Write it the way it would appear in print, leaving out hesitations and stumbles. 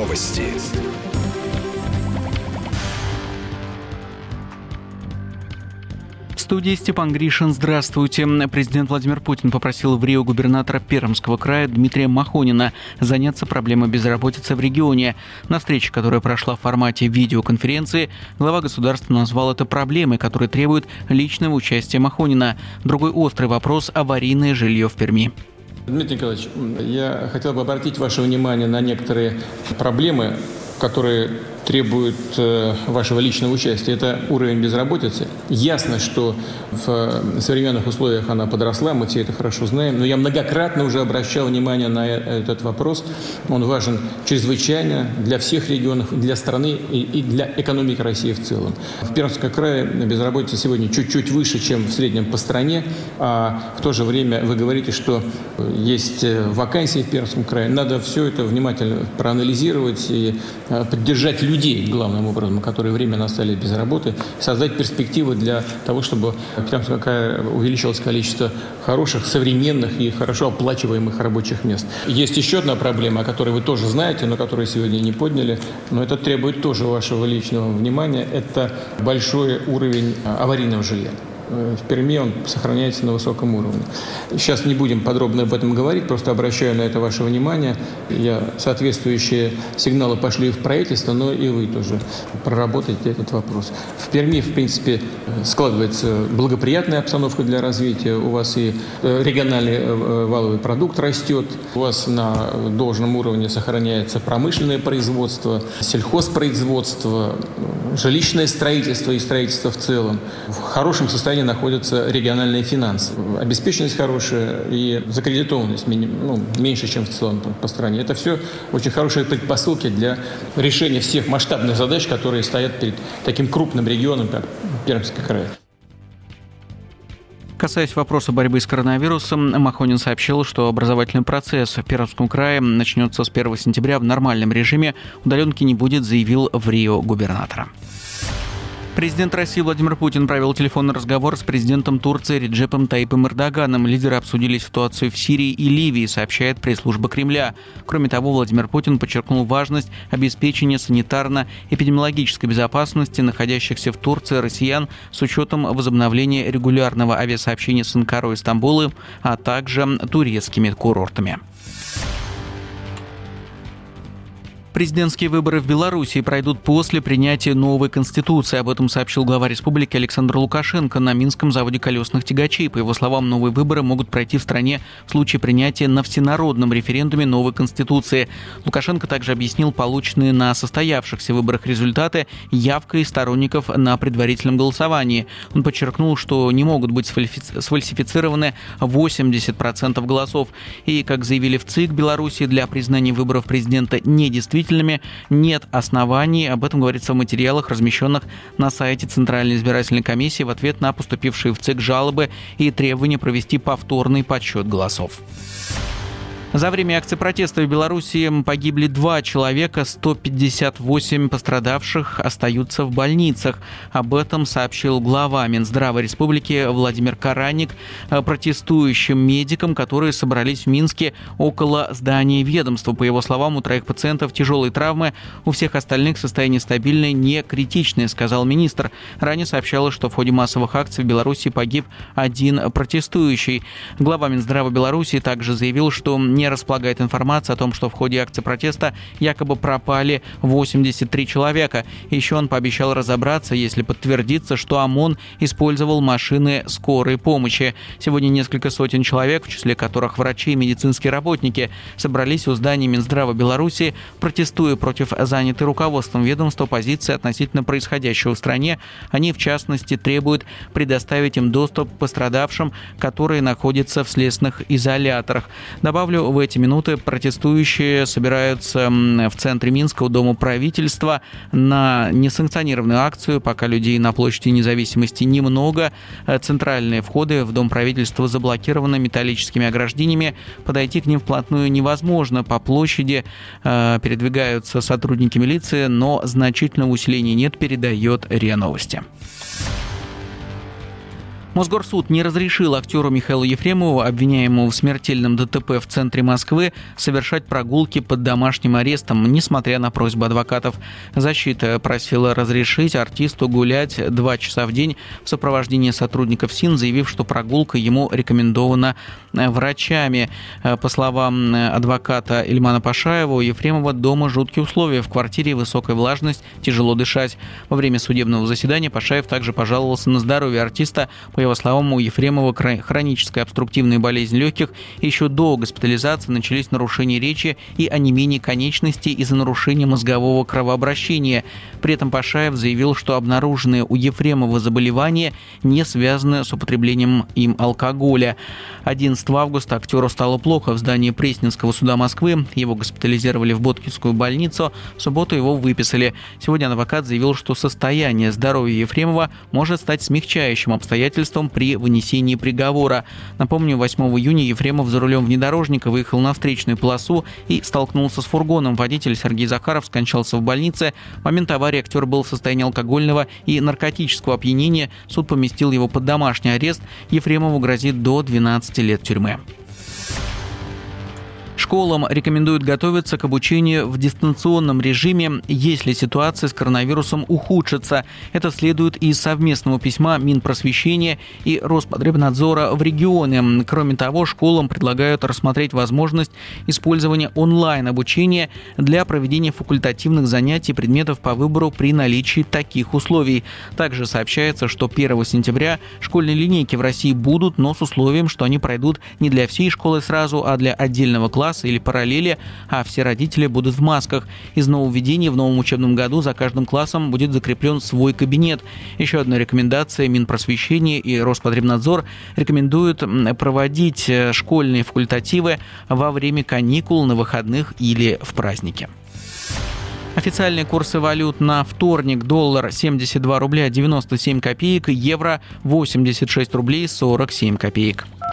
Новости. В студии Степан Гришин. Здравствуйте. Президент Владимир Путин попросил в Рио губернатора Пермского края Дмитрия Махонина заняться проблемой безработицы в регионе. На встрече, которая прошла в формате видеоконференции, глава государства назвал это проблемой, которая требует личного участия Махонина. Другой острый вопрос – аварийное жилье в Перми. Дмитрий Николаевич, я хотел бы обратить ваше внимание на некоторые проблемы, которые требуют вашего личного участия. Это уровень безработицы. Ясно, что в современных условиях она подросла, мы все это хорошо знаем, но я многократно уже обращал внимание на этот вопрос. Он важен чрезвычайно для всех регионов, для страны и для экономики России в целом. В Пермском крае безработица сегодня чуть-чуть выше, чем в среднем по стране, а в то же время вы говорите, что есть вакансии в Пермском крае. Надо все это внимательно проанализировать и поддержать людей, главным образом, которые временно остались без работы, создать перспективы для того, чтобы в Пермском крае увеличилось количество хороших, современных и хорошо оплачиваемых рабочих мест. Есть еще одна проблема, о которой вы тоже знаете, но которую сегодня не подняли, но это требует тоже вашего личного внимания. Это большой уровень аварийного жилья. В Перми он сохраняется на высоком уровне. Сейчас не будем подробно об этом говорить, просто обращаю на это ваше внимание. Соответствующие сигналы пошли в правительство, но и вы тоже проработаете этот вопрос. В Перми, в принципе, складывается благоприятная обстановка для развития. У вас и региональный валовый продукт растет, у вас на должном уровне сохраняется промышленное производство, сельхозпроизводство, жилищное строительство и строительство в целом. В хорошем состоянии находятся региональные финансы. Обеспеченность хорошая и закредитованность меньше, чем в целом по стране. Это все очень хорошие предпосылки для решения всех масштабных задач, которые стоят перед таким крупным регионом, как Пермский край. Касаясь вопроса борьбы с коронавирусом, Махонин сообщил, что образовательный процесс в Пермском крае начнется с 1 сентября в нормальном режиме. Удаленки не будет, заявил в Рио губернатор. Президент России Владимир Путин провел телефонный разговор с президентом Турции Реджепом Тайипом Эрдоганом. Лидеры обсудили ситуацию в Сирии и Ливии, сообщает пресс-служба Кремля. Кроме того, Владимир Путин подчеркнул важность обеспечения санитарно-эпидемиологической безопасности находящихся в Турции россиян с учетом возобновления регулярного авиасообщения с Анкарой и Стамбулом, а также турецкими курортами. Президентские выборы в Беларуси пройдут после принятия новой конституции. Об этом сообщил глава республики Александр Лукашенко на Минском заводе колесных тягачей. По его словам, новые выборы могут пройти в стране в случае принятия на всенародном референдуме новой конституции. Лукашенко также объяснил полученные на состоявшихся выборах результаты явкой сторонников на предварительном голосовании. Он подчеркнул, что не могут быть сфальсифицированы 80% голосов. И, как заявили в ЦИК Беларуси, для признания выборов президента недействительными нет оснований. Об этом говорится в материалах, размещенных на сайте Центральной избирательной комиссии в ответ на поступившие в ЦИК жалобы и требования провести повторный подсчет голосов. За время акции протеста в Беларуси погибли 2 человека, 158 пострадавших остаются в больницах. Об этом сообщил глава Минздрава республики Владимир Караник протестующим медикам, которые собрались в Минске около здания ведомства. По его словам, у 3 пациентов тяжелые травмы, у всех остальных состояние стабильное, не критичное, сказал министр. Ранее сообщалось, что в ходе массовых акций в Беларуси погиб 1 протестующий. Глава Минздрава Беларуси также заявил, что не располагает информация о том, что в ходе акции протеста якобы пропали 83 человека. Еще он пообещал разобраться, если подтвердится, что ОМОН использовал машины скорой помощи. Сегодня несколько сотен человек, в числе которых врачи и медицинские работники, собрались у здания Минздрава Беларуси, протестуя против занятой руководством ведомства позиции относительно происходящего в стране. Они, в частности, требуют предоставить им доступ к пострадавшим, которые находятся в следственных изоляторах. Добавлю, в эти минуты протестующие собираются в центре Минска у Дома правительства на несанкционированную акцию. Пока людей на площади Независимости немного. Центральные входы в Дом правительства заблокированы металлическими ограждениями. Подойти к ним вплотную невозможно. По площади передвигаются сотрудники милиции, но значительного усиления нет, передает РИА Новости. Мосгорсуд не разрешил актеру Михаилу Ефремову, обвиняемому в смертельном ДТП в центре Москвы, совершать прогулки под домашним арестом, несмотря на просьбу адвокатов. Защита просила разрешить артисту гулять 2 часа в день в сопровождении сотрудников СИН, заявив, что прогулка ему рекомендована врачами. По словам адвоката Ильмана Пашаева, у Ефремова дома жуткие условия. В квартире высокая влажность, тяжело дышать. Во время судебного заседания Пашаев также пожаловался на здоровье артиста. По его словам, у Ефремова хроническая обструктивная болезнь легких. Еще до госпитализации начались нарушения речи и онемение конечностей из-за нарушения мозгового кровообращения. При этом Пашаев заявил, что обнаруженные у Ефремова заболевания не связаны с употреблением им алкоголя. 11 августа актеру стало плохо в здании Пресненского суда Москвы. Его госпитализировали в Боткинскую больницу. В субботу его выписали. Сегодня адвокат заявил, что состояние здоровья Ефремова может стать смягчающим обстоятельством при вынесении приговора. Напомню, 8 июня Ефремов за рулем внедорожника выехал на встречную полосу и столкнулся с фургоном. Водитель Сергей Захаров скончался в больнице. В момент аварии актер был в состоянии алкогольного и наркотического опьянения. Суд поместил его под домашний арест. Ефремову грозит до 12 лет тюрьмы. Школам рекомендуют готовиться к обучению в дистанционном режиме, если ситуация с коронавирусом ухудшится. Это следует из совместного письма Минпросвещения и Роспотребнадзора в регионы. Кроме того, школам предлагают рассмотреть возможность использования онлайн-обучения для проведения факультативных занятий предметов по выбору при наличии таких условий. Также сообщается, что 1 сентября школьные линейки в России будут, но с условием, что они пройдут не для всей школы сразу, а для отдельного класса или параллели, а все родители будут в масках. Из нововведений в новом учебном году за каждым классом будет закреплен свой кабинет. Еще одна рекомендация: Минпросвещения и Роспотребнадзор рекомендуют проводить школьные факультативы во время каникул, на выходных или в праздники. Официальные курсы валют на вторник: доллар 72 рубля 97 копеек, евро 86 рублей 47 копеек.